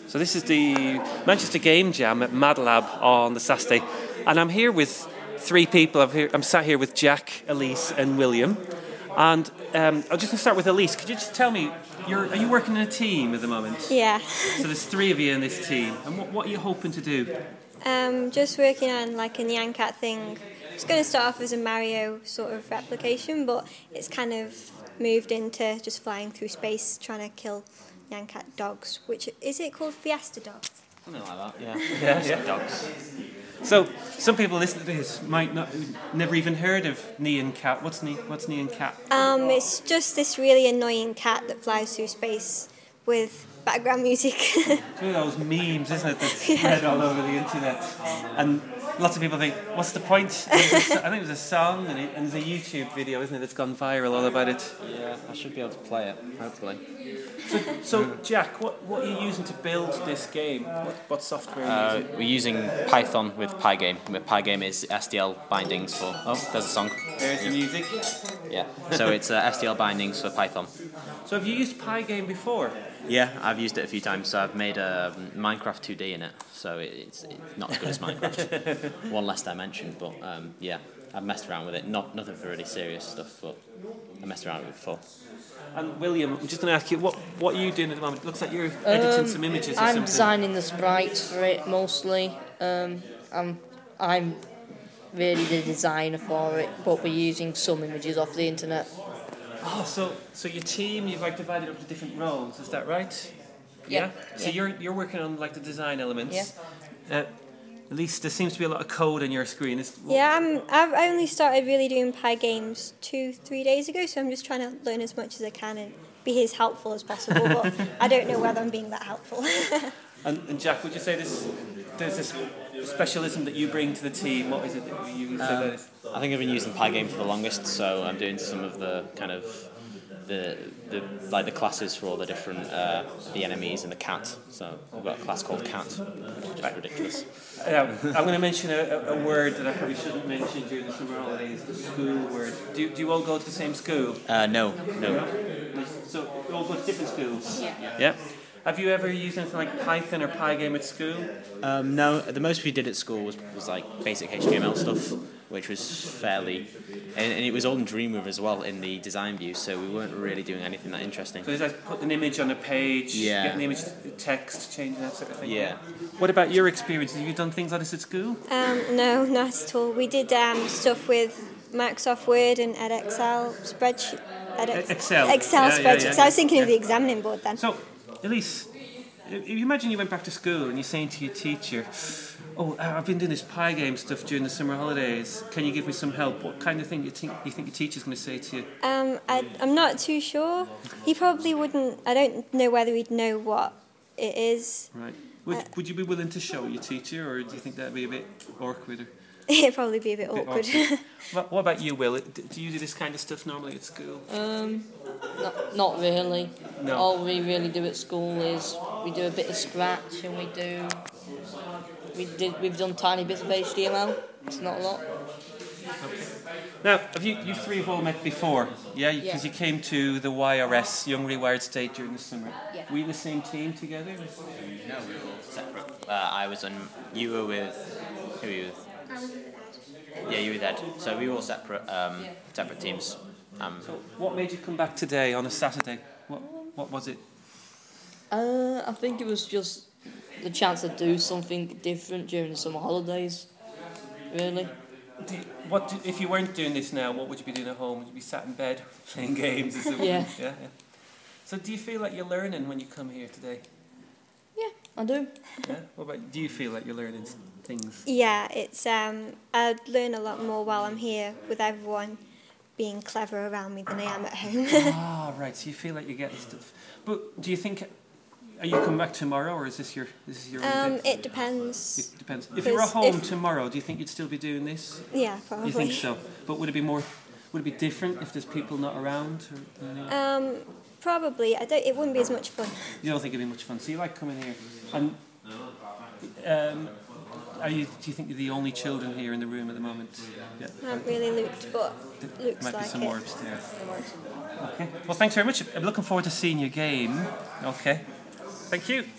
So this is the Manchester Game Jam at Mad Lab on the Saturday, and I'm here with three people. I'm sat here with Jack, Elise, and William. And I'm just going to start with Elise. Could you just tell me, are you working in a team at the moment? Yeah. So there's three of you in this team, and what are you hoping to do? Just working on like a Nyan Cat thing. It's going to start off as a Mario sort of replication, but it's kind of moved into just flying through space, trying to kill Nyan Cat dogs. Which is it called Fiesta dogs? Something like that, yeah. Yeah. Dogs. So some people listening to this might never even heard of Nyan Cat. What's Nyan Cat? It's just this really annoying cat that flies through space with background music. It's one of those memes, isn't it, that's spread all over the internet. And lots of people think, what's the point? I think it was a song, and there's a YouTube video, isn't it, that's gone viral all about it. Yeah, I should be able to play it, hopefully. So Jack, what are you using to build this game? What software are you using? We're using Python with Pygame. Pygame is SDL bindings for... Oh, there's a song. There's the music. Yeah, so it's SDL bindings for Python. So have you used Pygame before? Yeah, I've used it a few times. So I've made a Minecraft 2D in it, so it's not as good as Minecraft. One less dimension, but yeah, I've messed around with it. Nothing for really serious stuff, but I messed around with it before. And William, I'm just going to ask you, what are you doing at the moment? It looks like you're editing some images or something. I'm designing the sprites for it mostly. I'm really the designer for it, but we're using some images off the internet. Oh, so your team, you've like divided up into different roles, is that right? Yeah. So you're working on like the design elements. Yeah. At least there seems to be a lot of code on your screen. Yeah, I've only started really doing Pygames 2-3 days ago, so I'm just trying to learn as much as I can and be as helpful as possible, but I don't know whether I'm being that helpful. And Jack, would you say there's this specialism that you bring to the team? What is it that you say that is? I think I've been using Pygame for the longest, so I'm doing some of the kind of the classes for all the different the enemies and the cat. So we've got a class called Cat, which is ridiculous. I'm going to mention a word that I probably shouldn't mention during the summer holidays, the school word. Do you all go to the same school? No. So you all go to different schools? Yeah. Have you ever used anything like Python or Pygame at school? No, the most we did at school was like basic HTML stuff, which was fairly... And it was all in Dreamweaver as well in the design view, so we weren't really doing anything that interesting. So is that putting an image on a page, Yeah. getting the image text, changing that sort of thing? Yeah. What about your experience? Have you done things like this at school? No, not at all. We did stuff with Microsoft Word and Edexcel spreadsheet. Excel. Spreadsheets. Yeah. So I was thinking of the examining board then. So, Elise, if you imagine you went back to school and you're saying to your teacher, "Oh, I've been doing this Pygame stuff during the summer holidays. Can you give me some help?" What kind of thing you think your teacher's going to say to you? I'm not too sure. He probably wouldn't. I don't know whether he'd know what it is. Right. Would you be willing to show your teacher, or do you think that'd be a bit awkward? It'd probably be a bit awkward. What about you, Will? Do you do this kind of stuff normally at school? Not really. No. All we really do at school is we do a bit of Scratch and we've done tiny bits of HTML. It's not a lot. Okay. Now, have you three have all met before? Yeah, because you came to the YRS, Young Rewired State, during the summer. Yeah. Were you in the same team together? No, we were all separate. You were with... Who were you with? Yeah, you were with Ed. So we were all separate teams. What made you come back today on a Saturday? What was it? I think it was just the chance to do something different during the summer holidays, really. If you weren't doing this now, what would you be doing at home? Would you be sat in bed playing games? Yeah. So do you feel like you're learning when you come here today? Yeah, I do. Yeah. What about, do you feel like you're learning things? Yeah, it's I'd learn a lot more while I'm here with everyone being clever around me than I am at home. Right. So you feel like you're getting stuff. But do you think... Are you coming back tomorrow, or is this your It depends. It depends. If you were home tomorrow, do you think you'd still be doing this? Yeah, probably. You think so? But would it be different if there's people not around? Or, Probably. It wouldn't be as much fun. You don't think it'd be much fun? So you like coming here? And do you think you're the only children here in the room at the moment? Yeah. I haven't really looked, but looks Might like be some it. more upstairs. Okay. Well, thanks very much. I'm looking forward to seeing your game. Okay. Thank you.